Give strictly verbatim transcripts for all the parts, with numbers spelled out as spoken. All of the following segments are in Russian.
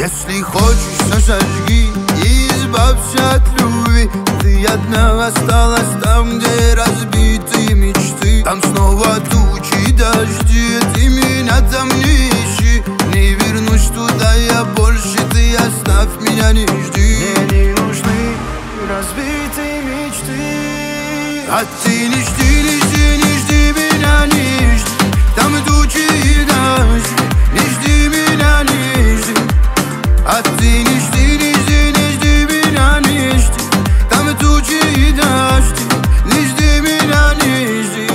Если хочешь, сожги и избавься от любви. Ты одна осталась там, где разбитые мечты. Там снова тучи, дожди, ты меня там не ищи. Не вернусь туда я больше, ты оставь меня, не жди. Мне не нужны разбитые мечты. А ты не жди, не жди, не жди меня, не жди. Там тучи и дожди, не жди меня, не жди. А ты не жди, не жди, не жди меня, не жди. Там тучи и дожди, не жди меня, не жди.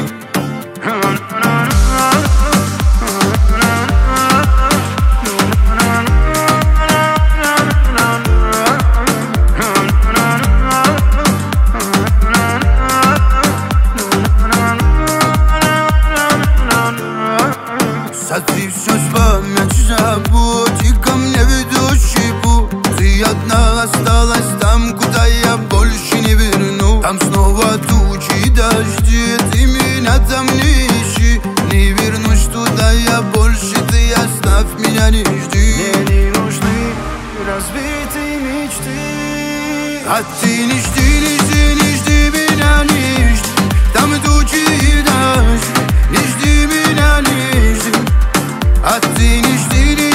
Сотри все с памяти, забудь и ко мне ведущий путь. Ты одна осталась там, куда я больше не верну. Там снова тучи, дожди, ты меня там не ищи. Не вернусь туда я больше, ты оставь меня, не жди. Мне не нужны разбитые мечты. А ты не жди, не жди, не жди меня, не жди. Там тучи и дожди, не жди меня, не жди. А ты не жди, не